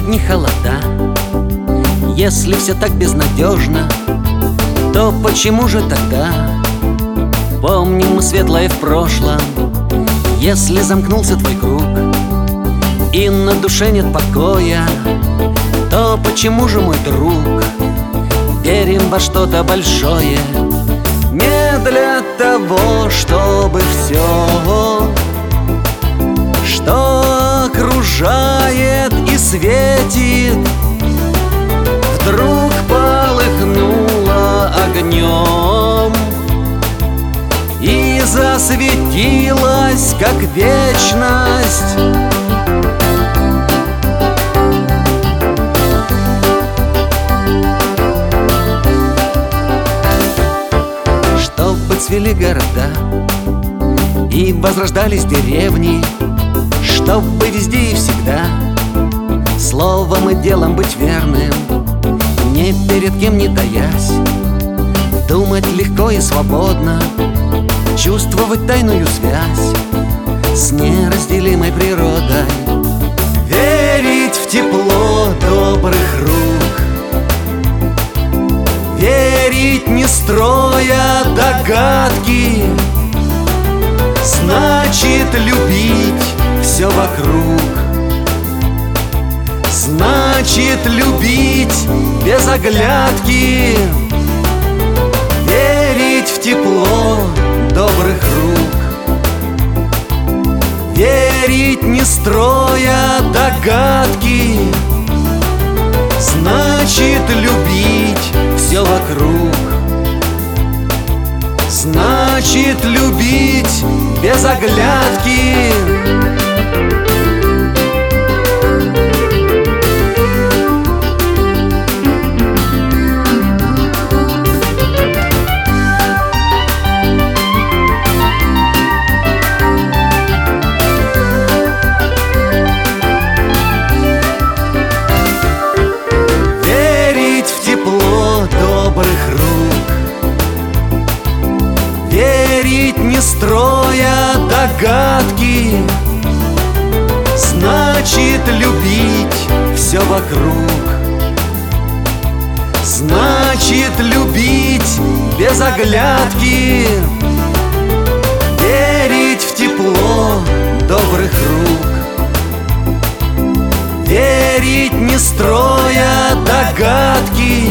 одни холода. Если все так безнадежно, то почему же тогда помним мы светлое в прошлом? Если замкнулся твой круг и на душе нет покоя, то почему же, мой друг, верим во что-то большое? Не для того, чтобы все, что окружает и светит, вдруг полыхнуло огнем и засветилась, как вечность. Чтобы цвели города и возрождались деревни, чтобы везде и всегда словом и делом быть верным, ни перед кем не таясь, думать легко и свободно, чувствовать тайную связь с неразделимой природой, верить в тепло добрых рук, верить, не строя догадки, значит любить все вокруг, значит любить без оглядки, верить в тепло добрых рук, верить, не строя догадки, значит любить все вокруг, значит любить без оглядки. Верить, не строя догадки, значит любить все вокруг, значит любить без оглядки, верить в тепло добрых рук, верить, не строя догадки,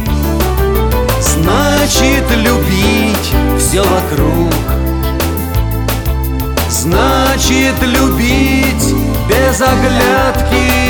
значит любить все вокруг, значит любить без оглядки.